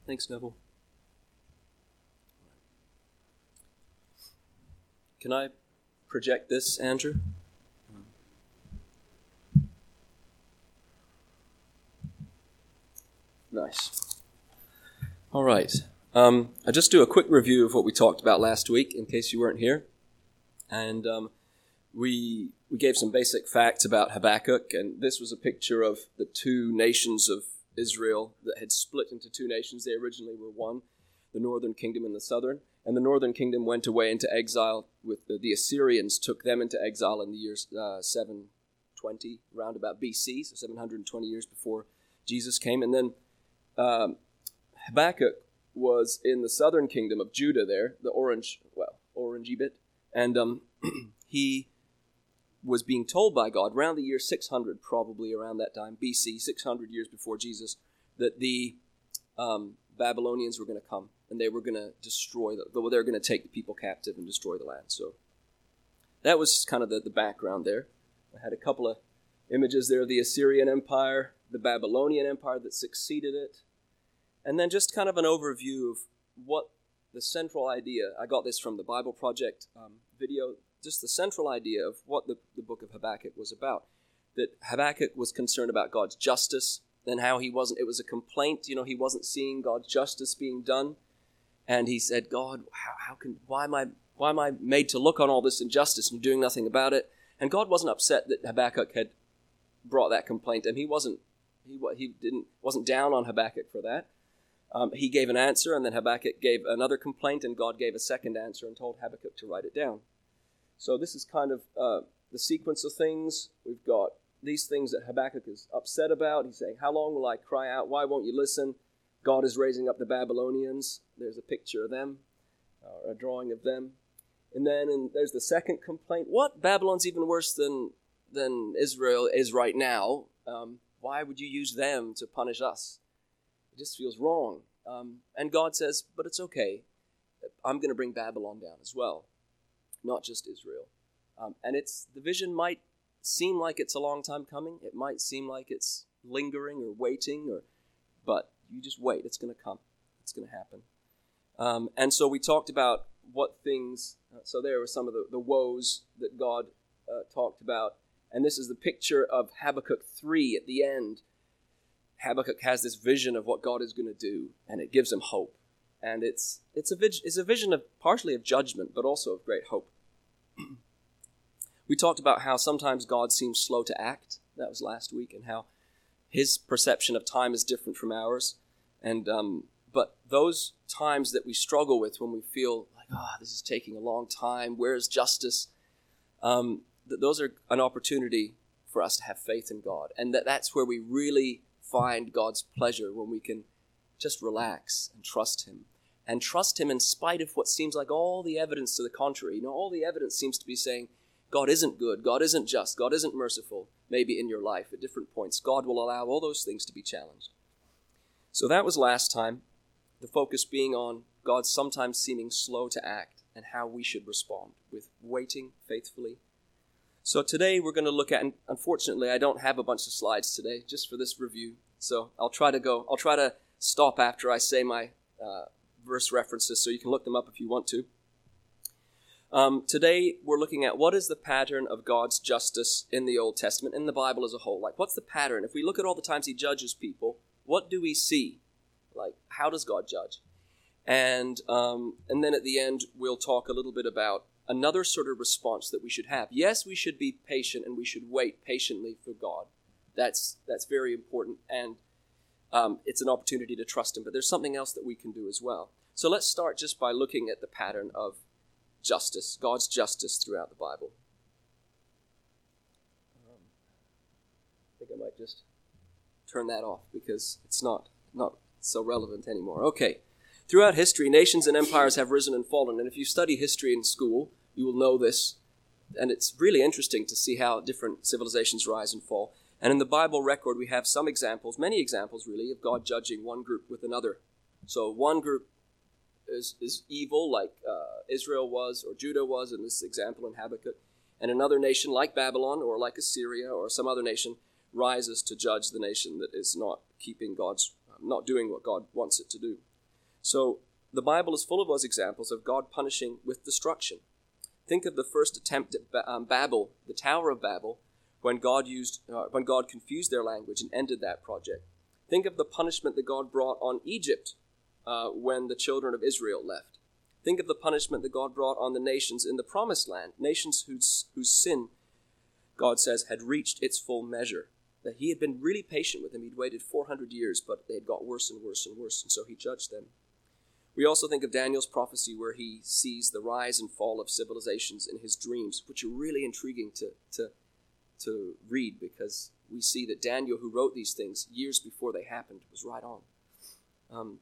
Thanks, Neville. Can I project this, Andrew? Nice. All right. I'll just do a quick review of what we talked about last week, in case you weren't here. And we gave some basic facts about Habakkuk, and this was a picture of the two nations of Israel that had split into two nations. They originally were one, the northern kingdom and the southern. And the northern kingdom went away into exile with the Assyrians, took them into exile in the year 720, round about BC, so 720 years before Jesus came. And then Habakkuk was in the southern kingdom of Judah there, the orangey bit. And he was being told by God around the year 600, probably around that time, BC, 600 years before Jesus, that the Babylonians were going to come and they were going to destroy they were going to take the people captive and destroy the land. So that was kind of the background there. I had a couple of images there of the Assyrian Empire, the Babylonian Empire that succeeded it, and then just kind of an overview of what the central idea, I got this from the Bible Project video, just the central idea of what the book of Habakkuk was about. That Habakkuk was concerned about God's justice, and how it was a complaint, he wasn't seeing God's justice being done. And he said, God, why am I made to look on all this injustice and doing nothing about it? And God wasn't upset that Habakkuk had brought that complaint, and he wasn't down on Habakkuk for that. He gave an answer, and then Habakkuk gave another complaint, and God gave a second answer and told Habakkuk to write it down. So this is kind of the sequence of things. We've got these things that Habakkuk is upset about. He's saying, how long will I cry out? Why won't you listen? God is raising up the Babylonians. There's a picture of them, or a drawing of them. And then there's the second complaint. What? Babylon's even worse than Israel is right now. Why would you use them to punish us? It just feels wrong. And God says, but it's okay. I'm going to bring Babylon down as well, not just Israel. And the vision might seem like it's a long time coming. It might seem like it's lingering or waiting, but you just wait. It's going to come. It's going to happen. And so we talked about what things, so there were some of the woes that God talked about. And this is the picture of Habakkuk 3 at the end. Habakkuk has this vision of what God is going to do, and it gives him hope. And it's a vision of partially of judgment, but also of great hope. We talked about how sometimes God seems slow to act. That was last week, and how his perception of time is different from ours. And but those times that we struggle with when we feel like, this is taking a long time, where's justice? Those are an opportunity for us to have faith in God. And that's where we really find God's pleasure, when we can just relax and trust him. And trust him in spite of what seems like all the evidence to the contrary. All the evidence seems to be saying, God isn't good, God isn't just, God isn't merciful, maybe in your life at different points. God will allow all those things to be challenged. So that was last time, the focus being on God sometimes seeming slow to act and how we should respond with waiting faithfully. So today we're going to look at, and unfortunately I don't have a bunch of slides today just for this review, so I'll try to stop after I say my verse references so you can look them up if you want to. Today we're looking at what is the pattern of God's justice in the Old Testament, in the Bible as a whole. Like, what's the pattern? If we look at all the times he judges people, what do we see? Like, how does God judge? And then at the end we'll talk a little bit about another sort of response that we should have. Yes, we should be patient and we should wait patiently for God. That's very important, and it's an opportunity to trust him. But there's something else that we can do as well. So let's start just by looking at the pattern of justice, God's justice throughout the Bible. I think I might just turn that off because it's not so relevant anymore. Okay. Throughout history, nations and empires have risen and fallen. And if you study history in school, you will know this. And it's really interesting to see how different civilizations rise and fall. And in the Bible record, we have some examples, many examples really, of God judging one group with another. So one group is evil, like Israel was, or Judah was in this example in Habakkuk. And another nation, like Babylon, or like Assyria, or some other nation, rises to judge the nation that is not doing what God wants it to do. So the Bible is full of those examples of God punishing with destruction. Think of the first attempt at Babel, the Tower of Babel, when God confused their language and ended that project. Think of the punishment that God brought on Egypt when the children of Israel left. Think of the punishment that God brought on the nations in the Promised Land, nations whose sin, God says, had reached its full measure. That he had been really patient with them. He'd waited 400 years, but they had got worse and worse and worse, and so he judged them. We also think of Daniel's prophecy where he sees the rise and fall of civilizations in his dreams, which are really intriguing to read, because we see that Daniel, who wrote these things years before they happened, was right on.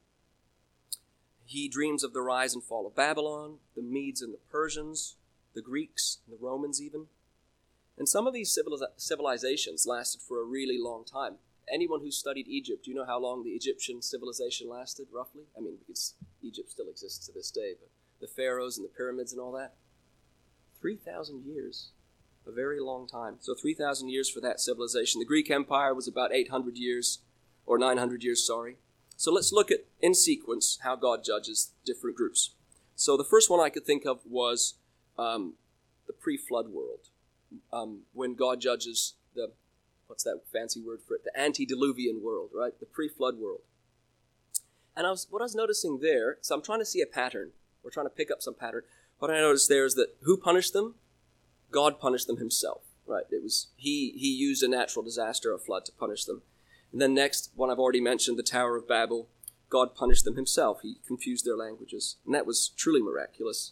He dreams of the rise and fall of Babylon, the Medes and the Persians, the Greeks, and the Romans even. And some of these civilizations lasted for a really long time. Anyone who studied Egypt, do you know how long the Egyptian civilization lasted, roughly? I mean, because Egypt still exists to this day, but the pharaohs and the pyramids and all that. 3,000 years, a very long time. So 3,000 years for that civilization. The Greek Empire was about 800 years, or 900 years, sorry. So let's look at, in sequence, how God judges different groups. So the first one I could think of was the pre-flood world. When God judges the, what's that fancy word for it? The antediluvian world, right? The pre-flood world. And what I was noticing there, so I'm trying to see a pattern. We're trying to pick up some pattern. What I noticed there is that who punished them? God punished them himself, right? It was he used a natural disaster, a flood, to punish them. And then next, one I've already mentioned, the Tower of Babel, God punished them himself. He confused their languages. And that was truly miraculous.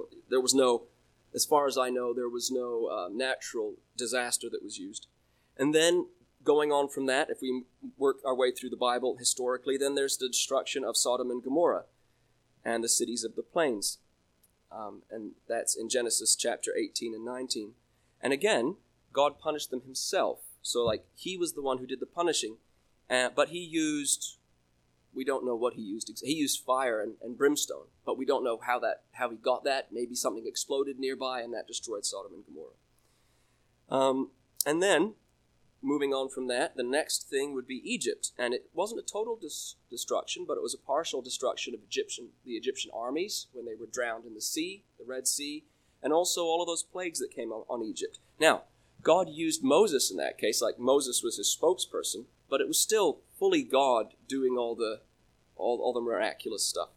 As far as I know, there was no natural disaster that was used. And then, going on from that, if we work our way through the Bible historically, then there's the destruction of Sodom and Gomorrah and the cities of the plains. And that's in Genesis chapter 18 and 19. And again, God punished them himself. So, he was the one who did the punishing. But he used... We don't know what he used. He used fire and brimstone, but we don't know how he got that. Maybe something exploded nearby and that destroyed Sodom and Gomorrah. And then, moving on from that, the next thing would be Egypt. And it wasn't a total destruction, but it was a partial destruction of the Egyptian armies when they were drowned in the sea, the Red Sea, and also all of those plagues that came on Egypt. Now, God used Moses in that case, like Moses was his spokesperson, but it was still fully God doing all the miraculous stuff.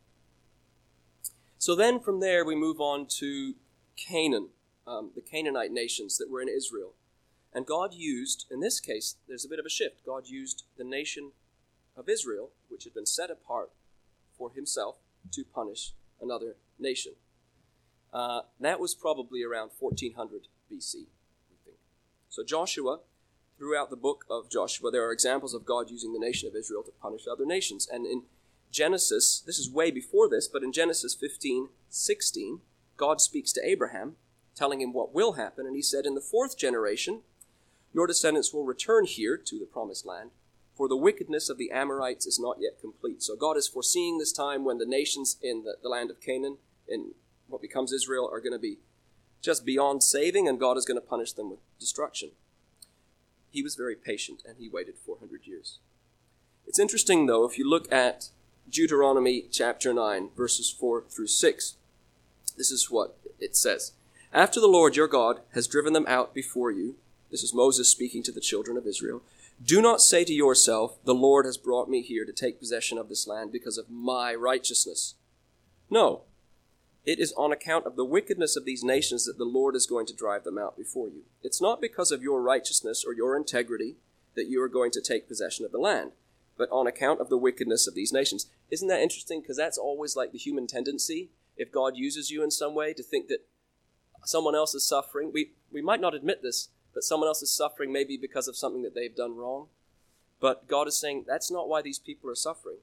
So then from there we move on to Canaan, the Canaanite nations that were in Israel. And God used, in this case, there's a bit of a shift. God used the nation of Israel, which had been set apart for himself, to punish another nation. That was probably around 1400 BC, we think. So Joshua, throughout the book of Joshua, there are examples of God using the nation of Israel to punish other nations. And in Genesis, this is way before this, but in Genesis 15:16, God speaks to Abraham, telling him what will happen. And he said, in the 4th generation, your descendants will return here to the promised land, for the wickedness of the Amorites is not yet complete. So God is foreseeing this time when the nations in the land of Canaan, in what becomes Israel, are going to be just beyond saving, and God is going to punish them with destruction. He was very patient, and he waited 400 years. It's interesting, though, if you look at Deuteronomy chapter 9, verses 4 through 6. This is what it says. After the Lord your God has driven them out before you, this is Moses speaking to the children of Israel, do not say to yourself, the Lord has brought me here to take possession of this land because of my righteousness. No, it is on account of the wickedness of these nations that the Lord is going to drive them out before you. It's not because of your righteousness or your integrity that you are going to take possession of the land, but on account of the wickedness of these nations. Isn't that interesting? Because that's always like the human tendency, if God uses you in some way, to think that someone else is suffering. We might not admit this, but someone else is suffering maybe because of something that they've done wrong. But God is saying, that's not why these people are suffering.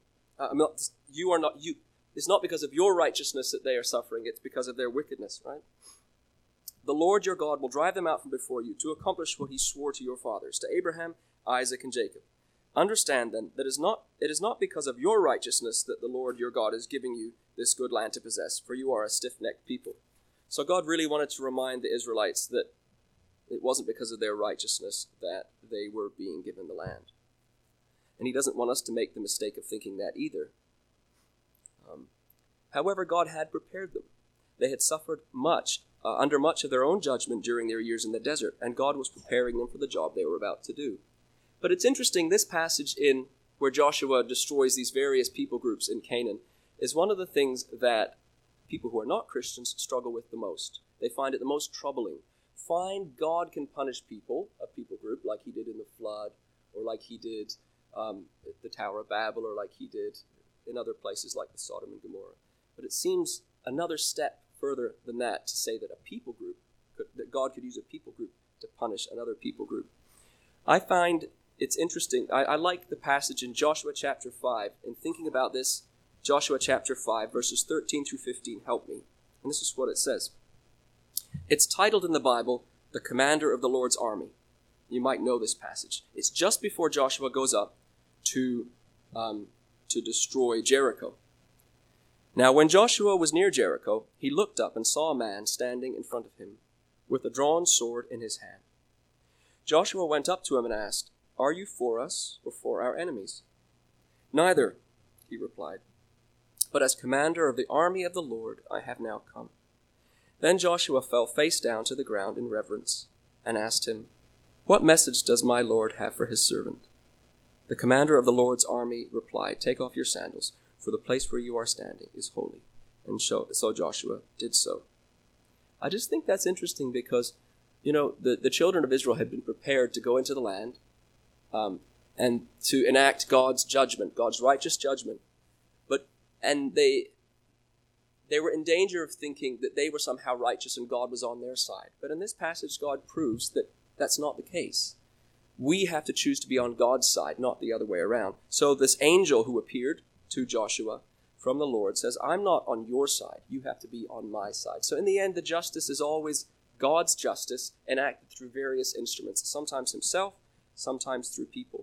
It's not because of your righteousness that they are suffering. It's because of their wickedness, right? The Lord your God will drive them out from before you to accomplish what he swore to your fathers, to Abraham, Isaac, and Jacob. Understand then that it is not because of your righteousness that the Lord your God is giving you this good land to possess, for you are a stiff-necked people. So God really wanted to remind the Israelites that it wasn't because of their righteousness that they were being given the land. And he doesn't want us to make the mistake of thinking that either. However, God had prepared them. They had suffered much, under much of their own judgment during their years in the desert, and God was preparing them for the job they were about to do. But it's interesting, this passage in where Joshua destroys these various people groups in Canaan is one of the things that people who are not Christians struggle with the most. They find it the most troubling. Find God can punish people, a people group, like he did in the flood, or like he did at the Tower of Babel, or like he did in other places like the Sodom and Gomorrah. But it seems another step further than that to say that a people group, that God could use a people group to punish another people group. I find it's interesting. I like the passage in Joshua chapter 5. In thinking about this, Joshua chapter 5, verses 13 through 15 help me. And this is what it says. It's titled in the Bible, The Commander of the Lord's Army. You might know this passage. It's just before Joshua goes up to destroy Jericho. Now, when Joshua was near Jericho, he looked up and saw a man standing in front of him with a drawn sword in his hand. Joshua went up to him and asked, "Are you for us or for our enemies?" "Neither," he replied, "but as commander of the army of the Lord I have now come." Then Joshua fell face down to the ground in reverence and asked him, "What message does my Lord have for his servant?" The commander of the Lord's army replied, "Take off your sandals, for the place where you are standing is holy." And so Joshua did so. I just think that's interesting because, the children of Israel had been prepared to go into the land and to enact God's judgment, God's righteous judgment. And they were in danger of thinking that they were somehow righteous and God was on their side. But in this passage, God proves that that's not the case. We have to choose to be on God's side, not the other way around. So this angel who appeared to Joshua from the Lord says, "I'm not on your side. You have to be on my side." So in the end, the justice is always God's justice enacted through various instruments, sometimes himself, sometimes through people.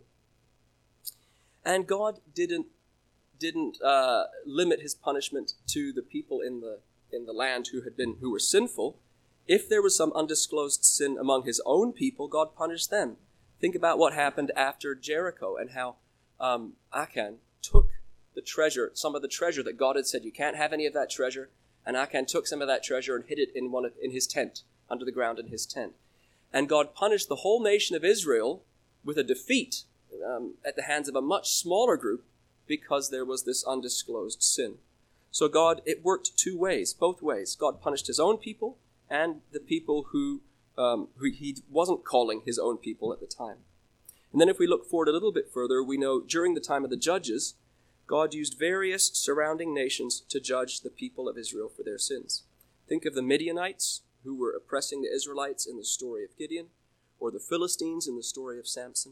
And God didn't limit his punishment to the people in the land who were sinful. If there was some undisclosed sin among his own people, God punished them. Think about what happened after Jericho and how Achan took some of the treasure that God had said, "You can't have any of that treasure." And Achan took some of that treasure and hid it in his tent, under the ground in his tent. And God punished the whole nation of Israel with a defeat at the hands of a much smaller group because there was this undisclosed sin. So it worked two ways, both ways. God punished his own people and the people who he wasn't calling his own people at the time. And then if we look forward a little bit further, we know during the time of the judges, God used various surrounding nations to judge the people of Israel for their sins. Think of the Midianites, who were oppressing the Israelites in the story of Gideon, or the Philistines in the story of Samson.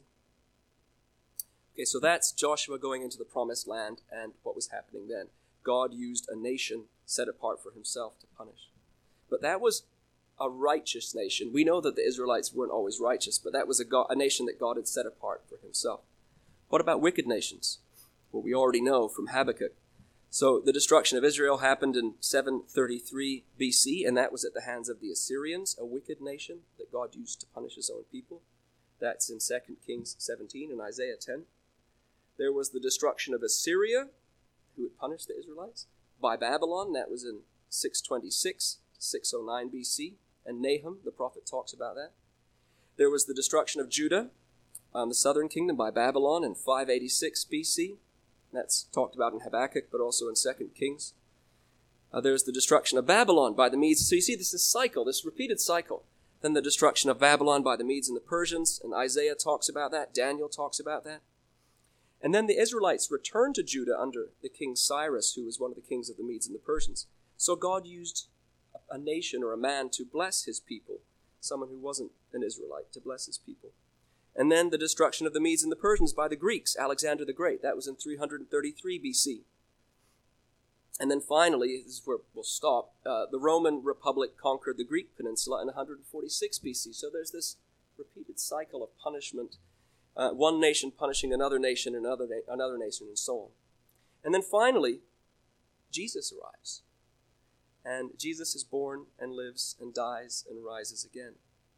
Okay, so that's Joshua going into the promised land and what was happening then. God used a nation set apart for himself to punish. But that was a righteous nation. We know that the Israelites weren't always righteous, but that was a nation that God had set apart for himself. What about wicked nations? Well, we already know from Habakkuk. So the destruction of Israel happened in 733 BC, and that was at the hands of the Assyrians, a wicked nation that God used to punish his own people. That's in 2 Kings 17 and Isaiah 10. There was the destruction of Assyria, who had punished the Israelites, by Babylon. That was in 626 to 609 BC, and Nahum, the prophet, talks about that. There was the destruction of Judah, the southern kingdom, by Babylon in 586 BC. That's talked about in Habakkuk, but also in 2 Kings. There's the destruction of Babylon by the Medes. So you see this cycle, this repeated cycle. Then the destruction of Babylon by the Medes and the Persians, and Isaiah talks about that, Daniel talks about that. And then the Israelites returned to Judah under the king Cyrus, who was one of the kings of the Medes and the Persians. So God used a nation or a man to bless his people, someone who wasn't an Israelite, to bless his people. And then the destruction of the Medes and the Persians by the Greeks, Alexander the Great. That was in 333 BC. And then finally, this is where we'll stop, the Roman Republic conquered the Greek peninsula in 146 BC. So there's this repeated cycle of punishment, one nation punishing another nation and another nation, and so on. And then finally, Jesus arrives. And Jesus is born and lives and dies and rises again.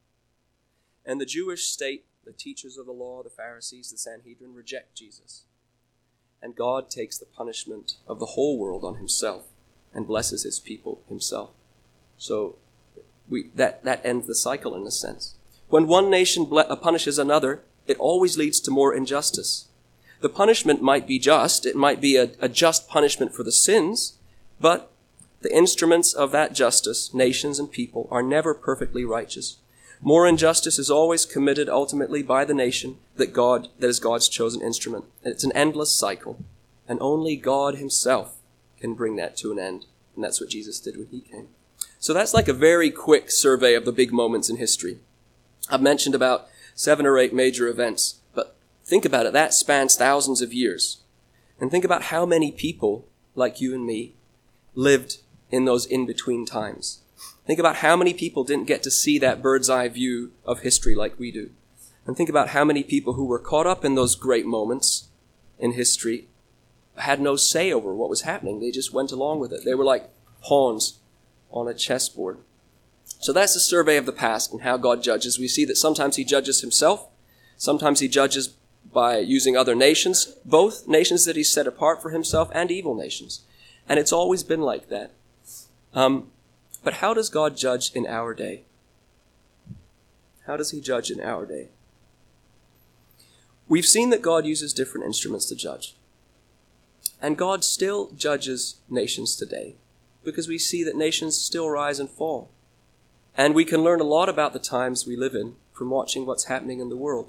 And the Jewish state, the teachers of the law, the Pharisees, the Sanhedrin, reject Jesus. and God takes the punishment of the whole world on himself and blesses his people himself. So that ends the cycle in a sense. When one nation punishes another, it always leads to more injustice. The punishment might be just. It might be a just punishment for the sins, but the instruments of that justice, nations and people, are never perfectly righteous. More injustice is always committed ultimately by the nation that is God's chosen instrument. And it's an endless cycle, and only God himself can bring that to an end. And that's what Jesus did when he came. So that's like a very quick survey of the big moments in history. I've mentioned about 7 or 8 major events, but think about it. That spans thousands of years. And think about how many people, like you and me, lived in those in-between times. Think about how many people didn't get to see that bird's eye view of history like we do. And think about how many people who were caught up in those great moments in history had no say over what was happening. They just went along with it. They were like pawns on a chessboard. So that's a survey of the past and how God judges. We see that sometimes he judges himself. Sometimes he judges by using other nations, both nations that he set apart for himself and evil nations. And it's always been like that. But how does God judge in our day? How does he judge in our day? We've seen that God uses different instruments to judge. And God still judges nations today because we see that nations still rise and fall. And we can learn a lot about the times we live in from watching what's happening in the world.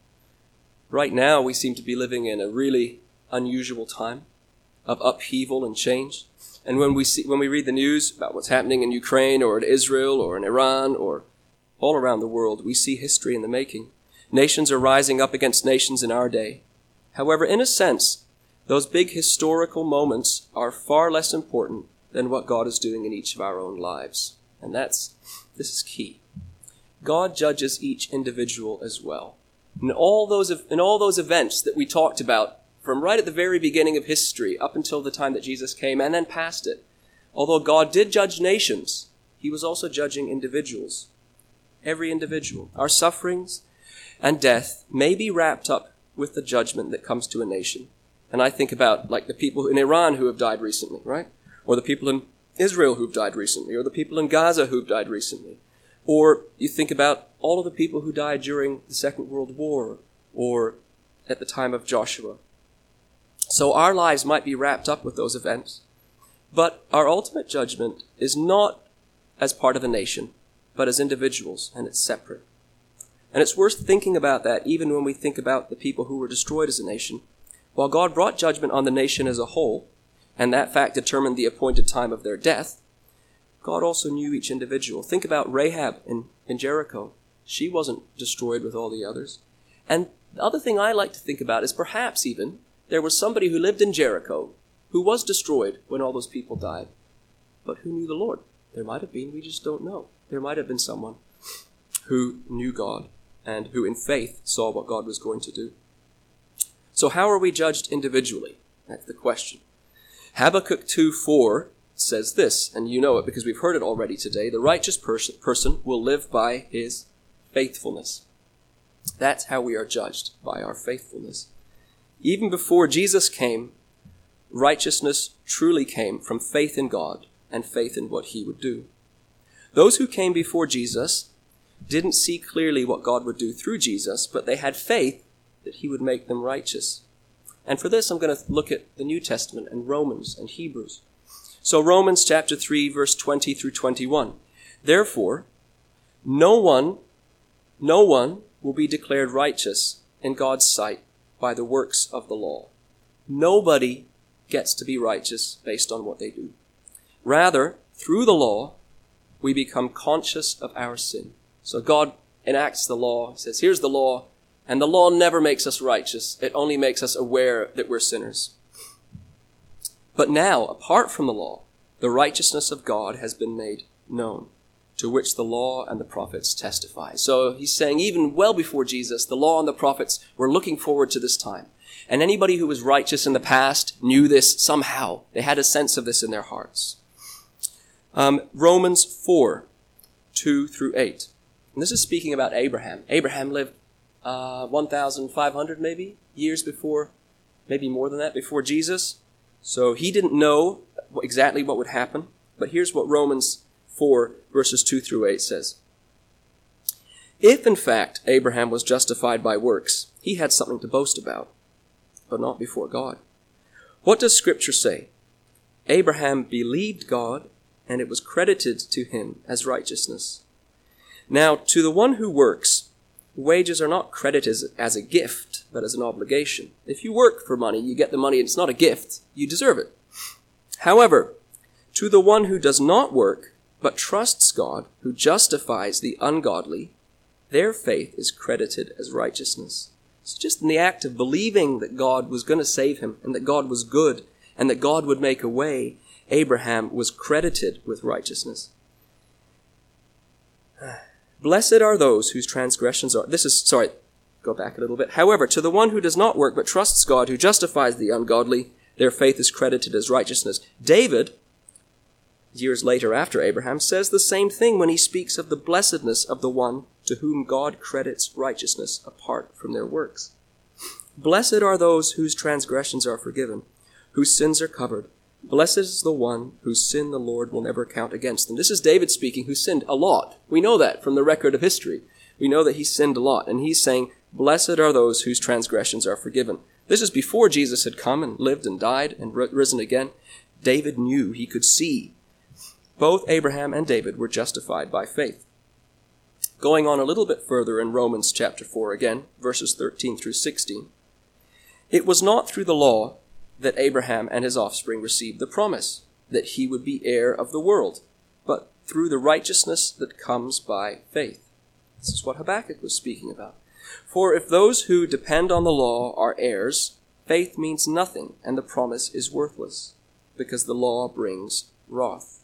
Right now, we seem to be living in a really unusual time of upheaval and change. And when we read the news about what's happening in Ukraine or in Israel or in Iran or all around the world, we see history in the making. Nations are rising up against nations in our day. However, in a sense, those big historical moments are far less important than what God is doing in each of our own lives. And this is key. God judges each individual as well. In all those events that we talked about from right at the very beginning of history up until the time that Jesus came and then past it, although God did judge nations, he was also judging individuals. Every individual. Our sufferings and death may be wrapped up with the judgment that comes to a nation. And I think about like the people in Iran who have died recently, right? Or the people in Israel who've died recently, or the people in Gaza who've died recently. Or you think about all of the people who died during the Second World War or at the time of Joshua. So our lives might be wrapped up with those events, but our ultimate judgment is not as part of a nation, but as individuals, and it's separate. And it's worth thinking about that even when we think about the people who were destroyed as a nation. While God brought judgment on the nation as a whole, and that fact determined the appointed time of their death, God also knew each individual. Think about Rahab in Jericho. She wasn't destroyed with all the others. And the other thing I like to think about is perhaps even there was somebody who lived in Jericho who was destroyed when all those people died, but who knew the Lord. There might have been, we just don't know. There might have been someone who knew God and who in faith saw what God was going to do. So how are we judged individually? That's the question. Habakkuk 2:4 says this, and you know it because we've heard it already today. The righteous person will live by his faithfulness. That's how we are judged, by our faithfulness. Even before Jesus came, righteousness truly came from faith in God and faith in what he would do. Those who came before Jesus didn't see clearly what God would do through Jesus, but they had faith that he would make them righteous. And for this, I'm going to look at the New Testament and Romans and Hebrews. So Romans chapter 3, verse 20 through 21. Therefore, no one will be declared righteous in God's sight by the works of the law. Nobody gets to be righteous based on what they do. Rather, through the law, we become conscious of our sin. So God enacts the law, says, here's the law, and the law never makes us righteous. It only makes us aware that we're sinners. But now, apart from the law, the righteousness of God has been made known, to which the law and the prophets testify. So he's saying even well before Jesus, the law and the prophets were looking forward to this time. And anybody who was righteous in the past knew this somehow. They had a sense of this in their hearts. Romans 4, 2 through 8. And this is speaking about Abraham. Abraham lived 1,500 maybe years before maybe more than that, before Jesus. So he didn't know exactly what would happen. But here's what Romans 4, verses 2 through 8 says. If, in fact, Abraham was justified by works, he had something to boast about, but not before God. What does Scripture say? Abraham believed God, and it was credited to him as righteousness. Now, to the one who works, wages are not credited as a gift, but as an obligation. If you work for money, you get the money, and it's not a gift. You deserve it. However, to the one who does not work, but trusts God, who justifies the ungodly, their faith is credited as righteousness. So just in the act of believing that God was going to save him, and that God was good, and that God would make a way, Abraham was credited with righteousness. Blessed are those whose transgressions are... Go back a little bit. However, to the one who does not work but trusts God, who justifies the ungodly, their faith is credited as righteousness. David, years later after Abraham, says the same thing when he speaks of the blessedness of the one to whom God credits righteousness apart from their works. Blessed are those whose transgressions are forgiven, whose sins are covered. Blessed is the one whose sin the Lord will never count against them. This is David speaking, who sinned a lot. We know that from the record of history. We know that he sinned a lot. And he's saying, blessed are those whose transgressions are forgiven. This is before Jesus had come and lived and died and risen again. David knew, he could see. Both Abraham and David were justified by faith. Going on a little bit further in Romans chapter 4 again, verses 13 through 16. It was not through the law that Abraham and his offspring received the promise that he would be heir of the world, but through the righteousness that comes by faith. This is what Habakkuk was speaking about. For if those who depend on the law are heirs, faith means nothing, and the promise is worthless, because the law brings wrath.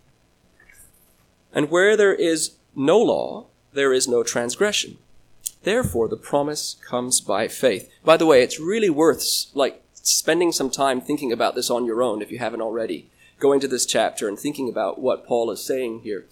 And where there is no law, there is no transgression. Therefore, the promise comes by faith. By the way, it's really worth spending some time thinking about this on your own, if you haven't already. Going to this chapter and thinking about what Paul is saying here.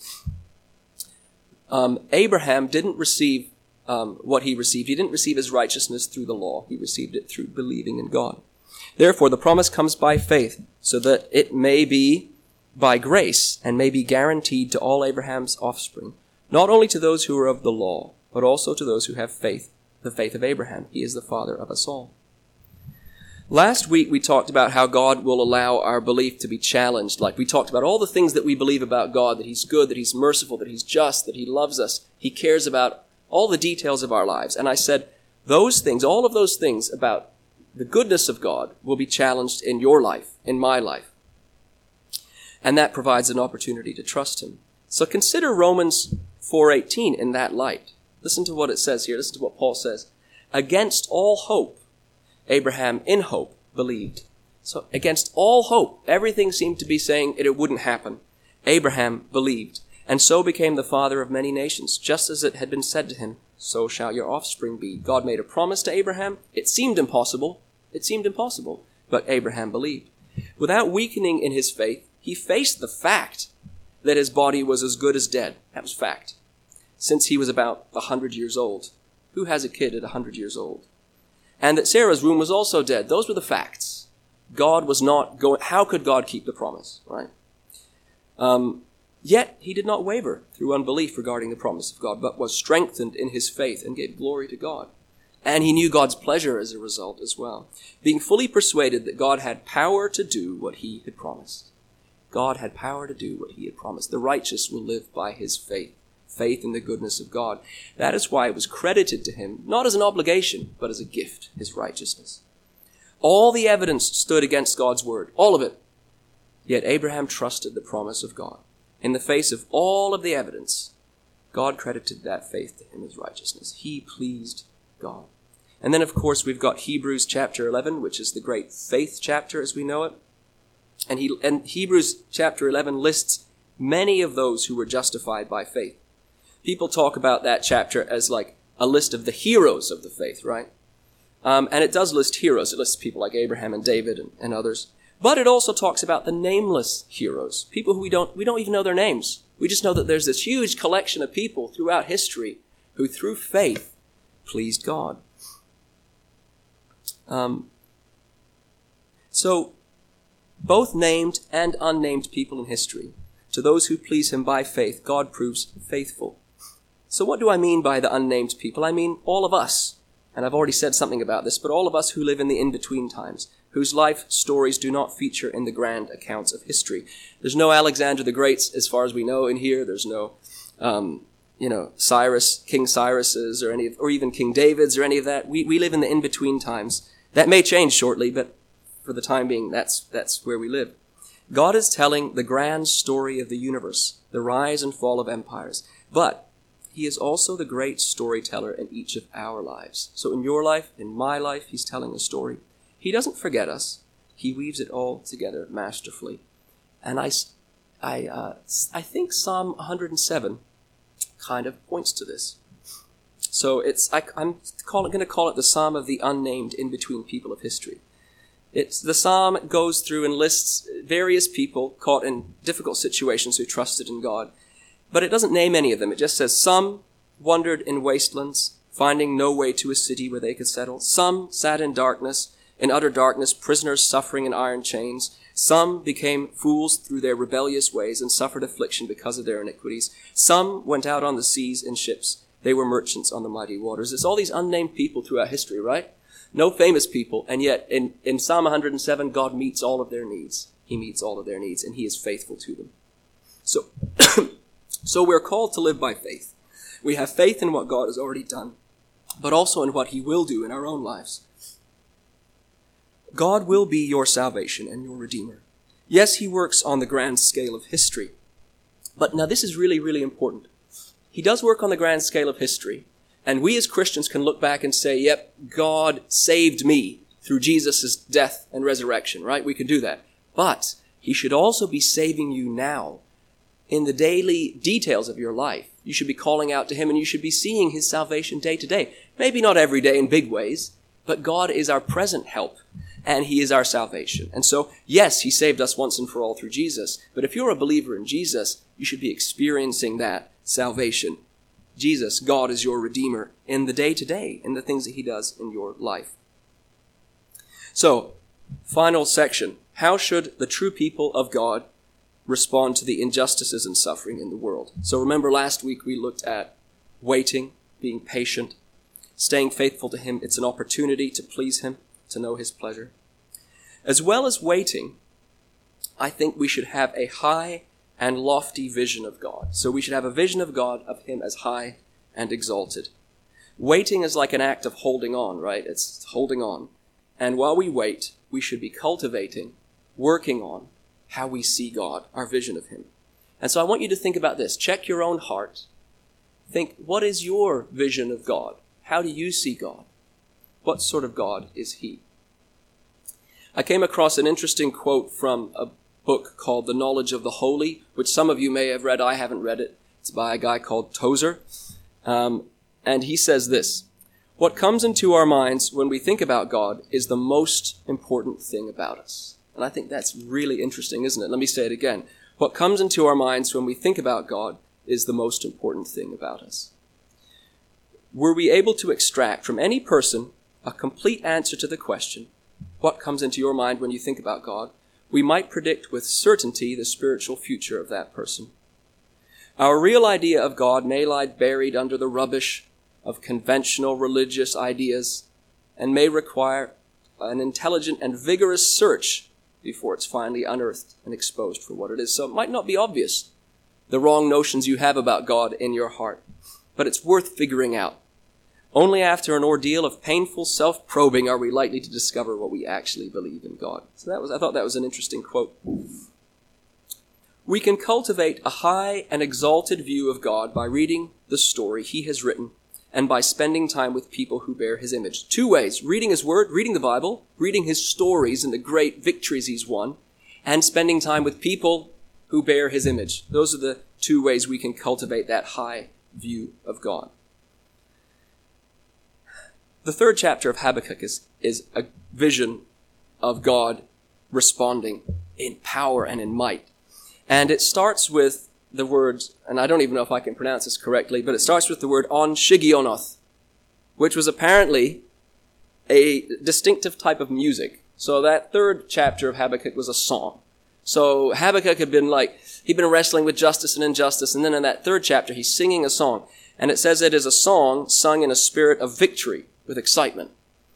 Abraham didn't receive what he received. He didn't receive his righteousness through the law. He received it through believing in God. Therefore, the promise comes by faith, so that it may be by grace and may be guaranteed to all Abraham's offspring, not only to those who are of the law, but also to those who have faith, the faith of Abraham. He is the father of us all. Last week we talked about how God will allow our belief to be challenged. Like we talked about all the things that we believe about God, that he's good, that he's merciful, that he's just, that he loves us. He cares about all the details of our lives. And I said those things, all of those things about the goodness of God will be challenged in your life, in my life. And that provides an opportunity to trust him. So consider Romans 4:18 in that light. Listen to what it says here. Listen to what Paul says. Against all hope, Abraham in hope believed. So against all hope, everything seemed to be saying it wouldn't happen. Abraham believed, and so became the father of many nations, just as it had been said to him, so shall your offspring be. God made a promise to Abraham. It seemed impossible. But Abraham believed. Without weakening in his faith, he faced the fact that his body was as good as dead. That was fact. Since he was about 100 years old. Who has a kid at 100 years old? And that Sarah's womb was also dead. Those were the facts. God was not going... How could God keep the promise, right? Yet he did not waver through unbelief regarding the promise of God, but was strengthened in his faith and gave glory to God. And he knew God's pleasure as a result as well, being fully persuaded that God had power to do what he had promised. God had power to do what he had promised. The righteous will live by his faith. Faith in the goodness of God. That is why it was credited to him, not as an obligation, but as a gift, his righteousness. All the evidence stood against God's word, all of it. Yet Abraham trusted the promise of God. In the face of all of the evidence, God credited that faith to him as righteousness. He pleased God. And then, of course, we've got Hebrews chapter 11, which is the great faith chapter as we know it. And Hebrews chapter 11 lists many of those who were justified by faith. People talk about that chapter as like a list of the heroes of the faith, right? And it does list heroes. It lists people like Abraham and David and others. But it also talks about the nameless heroes, people who we don't even know their names. We just know that there's this huge collection of people throughout history who through faith pleased God. So, both named and unnamed people in history, to those who please him by faith, God proves faithful. So what do I mean by the unnamed people? I mean all of us, and I've already said something about this, but all of us who live in the in-between times, whose life stories do not feature in the grand accounts of history. There's no Alexander the Great, as far as we know, in here. There's no, Cyrus, King Cyrus's, or even King David's, or any of that. We live in the in-between times. That may change shortly, but for the time being, that's where we live. God is telling the grand story of the universe, the rise and fall of empires. But he is also the great storyteller in each of our lives. So in your life, in my life, he's telling a story. He doesn't forget us. He weaves it all together masterfully. And I think Psalm 107 kind of points to this. So I'm going to call it the Psalm of the unnamed in-between people of history. The psalm goes through and lists various people caught in difficult situations who trusted in God. But it doesn't name any of them. It just says some wandered in wastelands, finding no way to a city where they could settle. Some sat in darkness, in utter darkness, prisoners suffering in iron chains. Some became fools through their rebellious ways and suffered affliction because of their iniquities. Some went out on the seas in ships. They were merchants on the mighty waters. It's all these unnamed people throughout history, right? No famous people, and yet in Psalm 107, God meets all of their needs. He meets all of their needs, and he is faithful to them. So we're called to live by faith. We have faith in what God has already done, but also in what he will do in our own lives. God will be your salvation and your Redeemer. Yes, he works on the grand scale of history. But now this is really, really important. He does work on the grand scale of history. And we as Christians can look back and say, yep, God saved me through Jesus' death and resurrection, right? We can do that. But he should also be saving you now in the daily details of your life. You should be calling out to him and you should be seeing his salvation day to day. Maybe not every day in big ways, but God is our present help and he is our salvation. And so, yes, he saved us once and for all through Jesus. But if you're a believer in Jesus, you should be experiencing that salvation. Jesus, God, is your Redeemer in the day-to-day, in the things that he does in your life. So, final section. How should the true people of God respond to the injustices and suffering in the world? So remember last week we looked at waiting, being patient, staying faithful to him. It's an opportunity to please him, to know his pleasure. As well as waiting, I think we should have a high and lofty vision of God. So we should have a vision of God, of him as high and exalted. Waiting is like an act of holding on, right? It's holding on. And while we wait, we should be cultivating, working on how we see God, our vision of him. And so I want you to think about this. Check your own heart. Think, what is your vision of God? How do you see God? What sort of God is he? I came across an interesting quote from a book called The Knowledge of the Holy, which some of you may have read. I haven't read it. It's by a guy called Tozer. And he says this: what comes into our minds when we think about God is the most important thing about us. And I think that's really interesting, isn't it? Let me say it again. What comes into our minds when we think about God is the most important thing about us. Were we able to extract from any person a complete answer to the question, what comes into your mind when you think about God, we might predict with certainty the spiritual future of that person. Our real idea of God may lie buried under the rubbish of conventional religious ideas and may require an intelligent and vigorous search before it's finally unearthed and exposed for what it is. So it might not be obvious, the wrong notions you have about God in your heart, but it's worth figuring out. Only after an ordeal of painful self-probing are we likely to discover what we actually believe in God. So I thought that was an interesting quote. We can cultivate a high and exalted view of God by reading the story he has written and by spending time with people who bear his image. Two ways: reading his word, reading the Bible, reading his stories and the great victories he's won, and spending time with people who bear his image. Those are the two ways we can cultivate that high view of God. The third chapter of Habakkuk is a vision of God responding in power and in might. And it starts with the words, and I don't even know if I can pronounce this correctly, but it starts with the word on Shigionoth, which was apparently a distinctive type of music. So that third chapter of Habakkuk was a song. So Habakkuk he'd been wrestling with justice and injustice, and then in that third chapter, he's singing a song. And it says it is a song sung in a spirit of victory with excitement.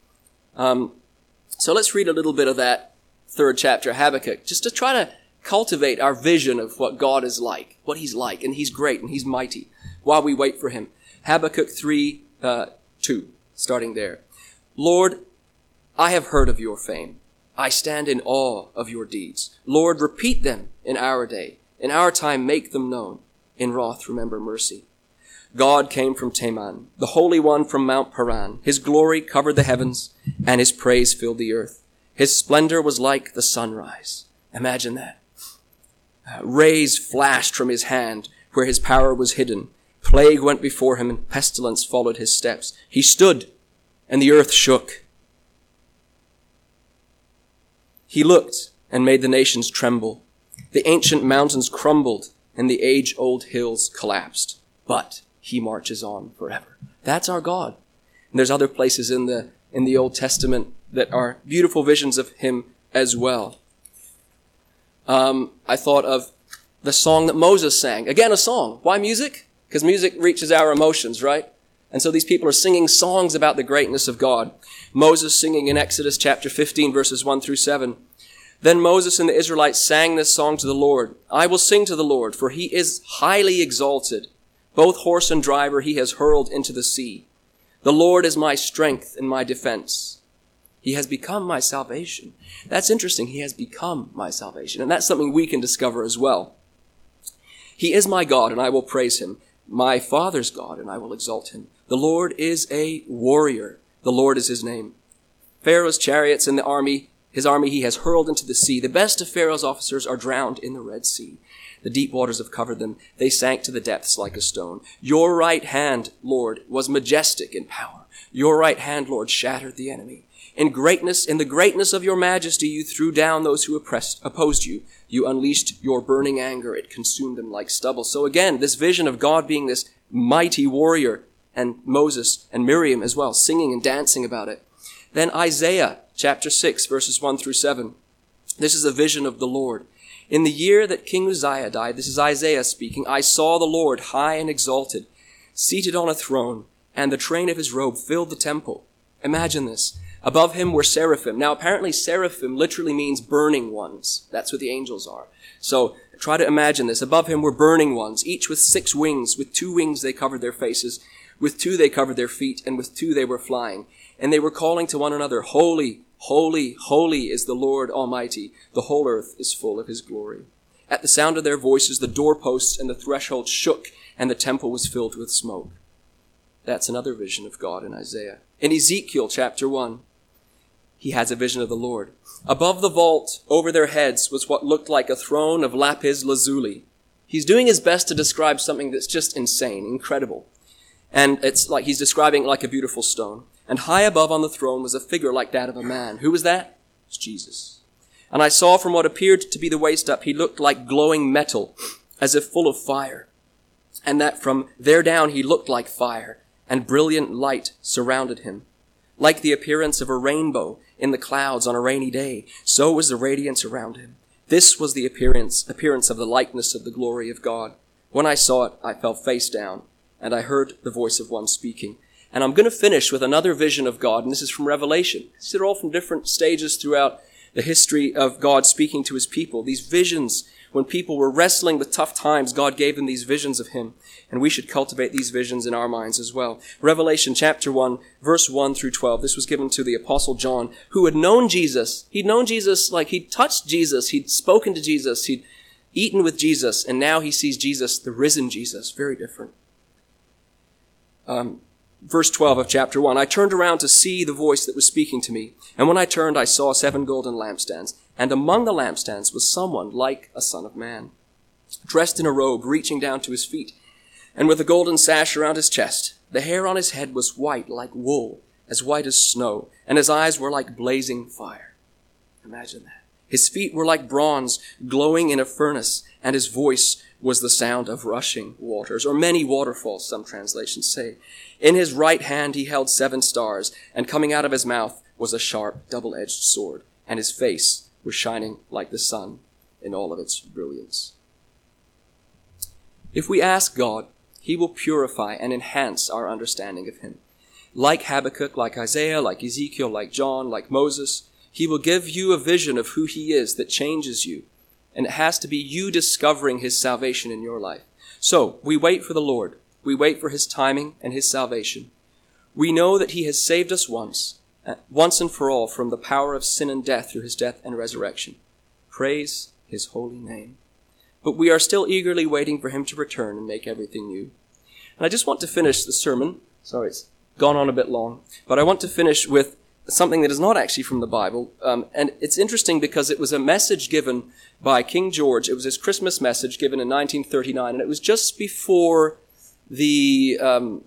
So let's read a little bit of that third chapter of Habakkuk, just to try to cultivate our vision of what God is like, what he's like, and he's great and he's mighty, while we wait for him. Habakkuk 3:2, starting there. Lord, I have heard of your fame. I stand in awe of your deeds. Lord, repeat them in our day. In our time, make them known. In wrath, remember mercy. God came from Teman, the Holy One from Mount Paran. His glory covered the heavens, and his praise filled the earth. His splendor was like the sunrise. Imagine that. Rays flashed from his hand where his power was hidden. Plague went before him, and pestilence followed his steps. He stood, and the earth shook. He looked and made the nations tremble. The ancient mountains crumbled, and the age-old hills collapsed. But he marches on forever. That's our God. And there's other places in the Old Testament that are beautiful visions of him as well. I thought of the song that Moses sang. Again, a song. Why music? Because music reaches our emotions, right? And so these people are singing songs about the greatness of God. Moses singing in Exodus chapter 15, verses 1 through 7. Then Moses and the Israelites sang this song to the Lord. I will sing to the Lord, for he is highly exalted. Both horse and driver he has hurled into the sea. The Lord is my strength and my defense. He has become my salvation. That's interesting. He has become my salvation. And that's something we can discover as well. He is my God, and I will praise him. My Father's God, and I will exalt him. The Lord is a warrior. The Lord is his name. Pharaoh's chariots and his army he has hurled into the sea. The best of Pharaoh's officers are drowned in the Red Sea. The deep waters have covered them. They sank to the depths like a stone. Your right hand, Lord, was majestic in power. Your right hand, Lord, shattered the enemy. In the greatness of your majesty, you threw down those who opposed you. You unleashed your burning anger. It consumed them like stubble. So again, this vision of God being this mighty warrior, and Moses and Miriam as well, singing and dancing about it. Then Isaiah chapter 6, verses 1 through 7. This is a vision of the Lord. In the year that King Uzziah died, this is Isaiah speaking, I saw the Lord high and exalted, seated on a throne, and the train of his robe filled the temple. Imagine this. Above him were seraphim. Now, apparently seraphim literally means burning ones. That's what the angels are. So try to imagine this. Above him were burning ones, each with 6 wings. With 2 wings they covered their faces. With 2 they covered their feet, and with 2 they were flying. And they were calling to one another, Holy, holy, holy is the Lord Almighty. The whole earth is full of his glory. At the sound of their voices, the doorposts and the threshold shook, and the temple was filled with smoke. That's another vision of God in Isaiah. In Ezekiel chapter 1, he has a vision of the Lord. Above the vault, over their heads, was what looked like a throne of lapis lazuli. He's doing his best to describe something that's just insane, incredible. And it's like he's describing it like a beautiful stone. And high above on the throne was a figure like that of a man. Who was that? It's Jesus. And I saw from what appeared to be the waist up, he looked like glowing metal, as if full of fire. And that from there down he looked like fire, and brilliant light surrounded him. Like the appearance of a rainbow in the clouds on a rainy day, so was the radiance around him. This was the appearance of the likeness of the glory of God. When I saw it, I fell face down, and I heard the voice of one speaking. And I'm going to finish with another vision of God, and this is from Revelation. These are all from different stages throughout the history of God speaking to his people. These visions, when people were wrestling with tough times, God gave them these visions of him. And we should cultivate these visions in our minds as well. Revelation chapter 1, verse 1 through 12. This was given to the Apostle John, who had known Jesus. He'd known Jesus, like he'd touched Jesus. He'd spoken to Jesus. He'd eaten with Jesus. And now he sees Jesus, the risen Jesus. Very different. Verse 12 of chapter 1. I turned around to see the voice that was speaking to me. And when I turned, I saw 7 golden lampstands. And among the lampstands was someone like a son of man, dressed in a robe reaching down to his feet, and with a golden sash around his chest. The hair on his head was white like wool, as white as snow, and his eyes were like blazing fire. Imagine that. His feet were like bronze glowing in a furnace, and his voice was the sound of rushing waters, or many waterfalls, some translations say. In his right hand he held 7 stars, and coming out of his mouth was a sharp, double-edged sword. and his face was shining like the sun in all of its brilliance. If we ask God, he will purify and enhance our understanding of him. Like Habakkuk, like Isaiah, like Ezekiel, like John, like Moses, he will give you a vision of who he is that changes you. And it has to be you discovering his salvation in your life. So we wait for the Lord. We wait for his timing and his salvation. We know that he has saved us once and for all from the power of sin and death through his death and resurrection. Praise his holy name. But we are still eagerly waiting for him to return and make everything new. And I just want to finish the sermon. Sorry, it's gone on a bit long. But I want to finish with something that is not actually from the Bible. And it's interesting because it was a message given by King George. It was his Christmas message given in 1939. And it was just before the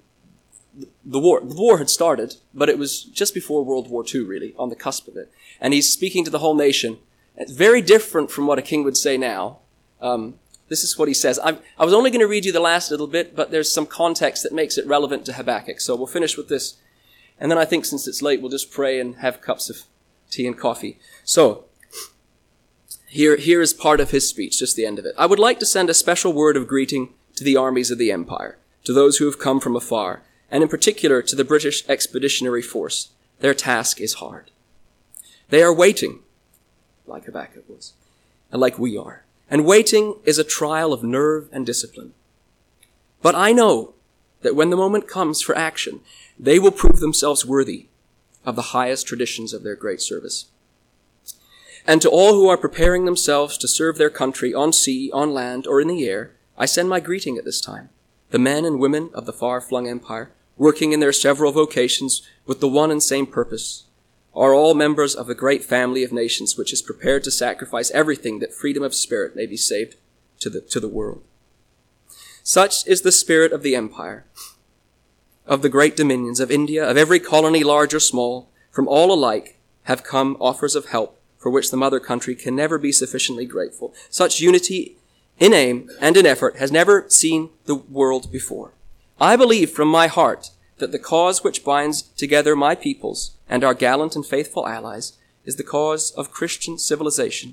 war. The war had started, but it was just before World War II, really, on the cusp of it. And he's speaking to the whole nation. It's very different from what a king would say now. This is what he says. I was only going to read you the last little bit, but there's some context that makes it relevant to Habakkuk. So we'll finish with this. And then I think since it's late, we'll just pray and have cups of tea and coffee. So here is part of his speech, just the end of it. I would like to send a special word of greeting to the armies of the empire, to those who have come from afar, and in particular to the British Expeditionary Force. Their task is hard. They are waiting, like Habakkuk was, and like we are. And waiting is a trial of nerve and discipline. But I know that when the moment comes for action, they will prove themselves worthy of the highest traditions of their great service. And to all who are preparing themselves to serve their country on sea, on land, or in the air, I send my greeting at this time. The men and women of the far-flung empire, working in their several vocations with the one and same purpose, are all members of the great family of nations which is prepared to sacrifice everything that freedom of spirit may be saved to the world. Such is the spirit of the empire, of the great dominions of India, of every colony large or small. From all alike have come offers of help for which the mother country can never be sufficiently grateful. Such unity in aim and in effort has never seen the world before. I believe from my heart that the cause which binds together my peoples and our gallant and faithful allies is the cause of Christian civilization.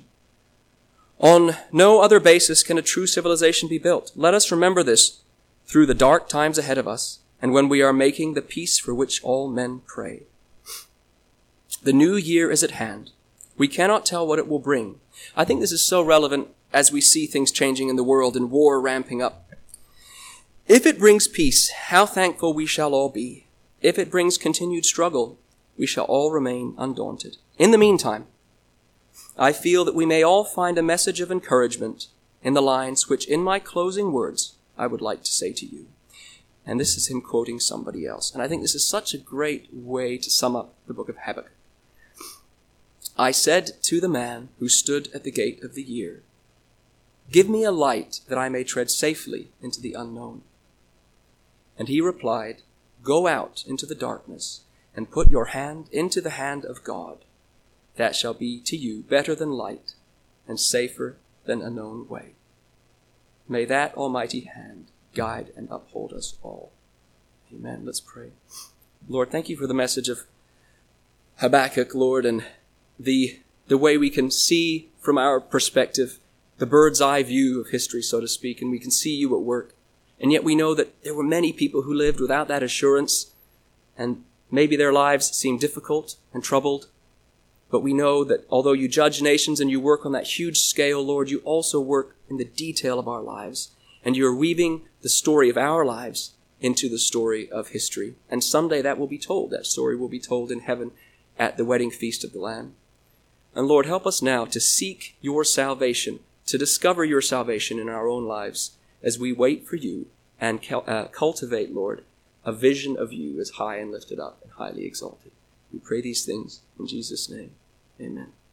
On no other basis can a true civilization be built. Let us remember this through the dark times ahead of us and when we are making the peace for which all men pray. The new year is at hand. We cannot tell what it will bring. I think this is so relevant as we see things changing in the world and war ramping up. If it brings peace, how thankful we shall all be. If it brings continued struggle, we shall all remain undaunted. In the meantime, I feel that we may all find a message of encouragement in the lines which in my closing words I would like to say to you. And this is him quoting somebody else. And I think this is such a great way to sum up the book of Habakkuk. I said to the man who stood at the gate of the year, "Give me a light that I may tread safely into the unknown." And he replied, "Go out into the darkness and put your hand into the hand of God. That shall be to you better than light and safer than a known way." May that almighty hand guide and uphold us all. Amen. Let's pray. Lord, thank you for the message of Habakkuk, Lord, and the way we can see from our perspective the bird's eye view of history, so to speak, and we can see you at work. And yet we know that there were many people who lived without that assurance, and maybe their lives seemed difficult and troubled. But we know that although you judge nations and you work on that huge scale, Lord, you also work in the detail of our lives. And you're weaving the story of our lives into the story of history. And someday that will be told. That story will be told in heaven at the wedding feast of the Lamb. And Lord, help us now to seek your salvation, to discover your salvation in our own lives as we wait for you and cultivate, Lord, a vision of you as high and lifted up and highly exalted. We pray these things in Jesus' name. Amen.